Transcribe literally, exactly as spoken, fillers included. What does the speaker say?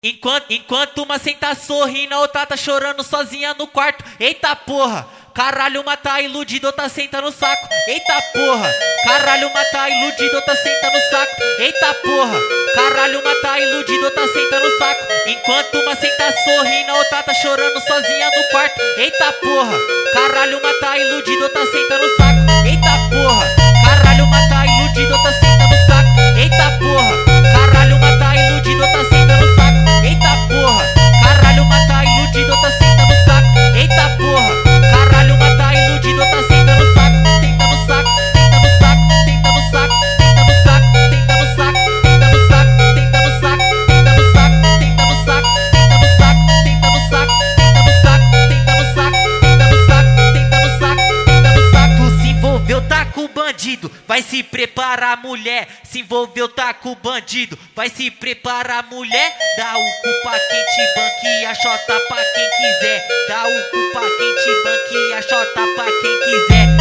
Enquanto, enquanto uma senta sorrindo, a outra tá chorando sozinha no quarto. Eita porra, caralho, uma tá iludido, outra senta no saco. Eita porra, caralho, uma tá iludido, outra senta no saco. Eita porra, caralho, uma tá iludido, outra senta no saco. Enquanto uma senta sorrindo, a outra tá chorando sozinha no quarto. Eita porra, caralho, uma tá iludido, outra senta no saco. Eita porra, caralho, uma tá iludido, outra senta no saco. Eita porra, caralho, uma tá iludido, outra senta no saco. Eita porra, caralho, uma tá iludido, outra senta no saco. Eita porra, caralho, uma tá iludido, outra senta no saco. Tenta no saco, tenta no saco, tenta no saco, tenta no saco, tenta no saco, tenta no saco, tenta no saco, tenta no saco, tenta no saco, tenta no saco, tenta no saco, tenta no saco, tenta no saco, tenta no saco, tenta no saco, tenta no saco. Tu se envolveu, tá com o bandido, vai se preparar, mulher. Se envolveu, tá com o bandido, vai se preparar, mulher. Dá o cu pra quem te banque, a chota pra quem quiser. Dá o cu pra quem te banque, a chota pra quem quiser.